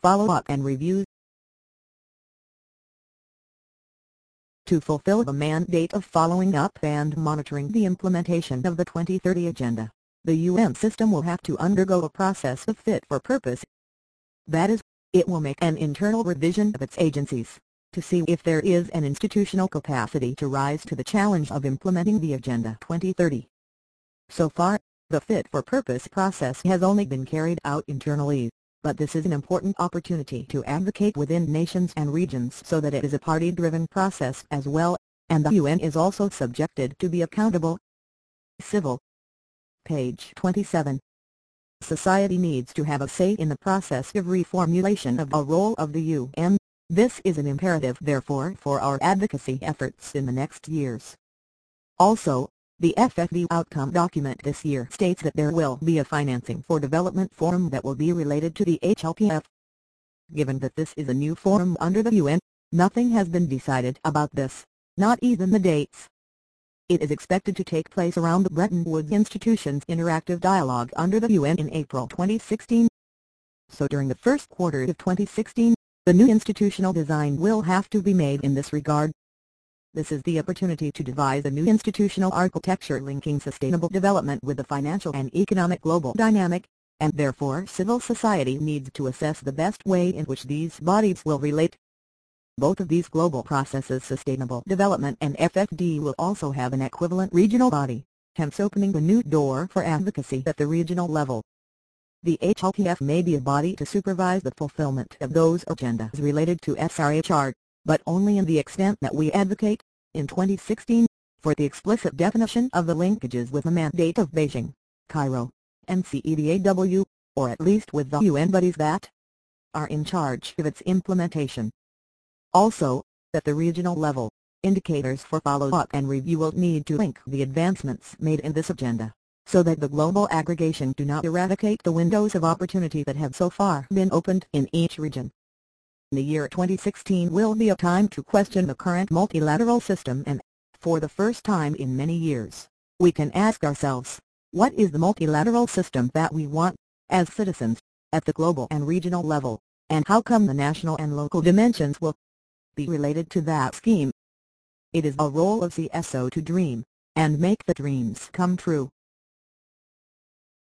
follow-up and review. To fulfill the mandate of following up and monitoring the implementation of the 2030 Agenda, the UN system will have to undergo a process of fit for purpose. That is, it will make an internal revision of its agencies, to see if there is an institutional capacity to rise to the challenge of implementing the Agenda 2030. So far, the fit for purpose process has only been carried out internally, but this is an important opportunity to advocate within nations and regions so that it is a party-driven process as well, and the UN is also subjected to be accountable. Civil. Page 27. Society needs to have a say in the process of reformulation of the role of the UN. This is an imperative therefore for our advocacy efforts in the next years. Also, the FFD outcome document this year states that there will be a Financing for Development Forum that will be related to the HLPF. Given that this is a new forum under the UN, nothing has been decided about this, not even the dates. It is expected to take place around the Bretton Woods Institution's Interactive Dialogue under the UN in April 2016. So during the first quarter of 2016, the new institutional design will have to be made in this regard. This is the opportunity to devise a new institutional architecture linking sustainable development with the financial and economic global dynamic, and therefore civil society needs to assess the best way in which these bodies will relate. Both of these global processes, sustainable development and FFD, will also have an equivalent regional body, hence opening a new door for advocacy at the regional level. The HLPF may be a body to supervise the fulfillment of those agendas related to SRHR, but only in the extent that we advocate, in 2016, for the explicit definition of the linkages with the mandate of Beijing, Cairo, and CEDAW, or at least with the UN bodies that are in charge of its implementation. Also, at the regional level, indicators for follow-up and review will need to link the advancements made in this agenda, so that the global aggregation do not eradicate the windows of opportunity that have so far been opened in each region. The year 2016 will be a time to question the current multilateral system, and, for the first time in many years, we can ask ourselves, what is the multilateral system that we want, as citizens, at the global and regional level, and how come the national and local dimensions will be related to that scheme? It is a role of CSO to dream, and make the dreams come true.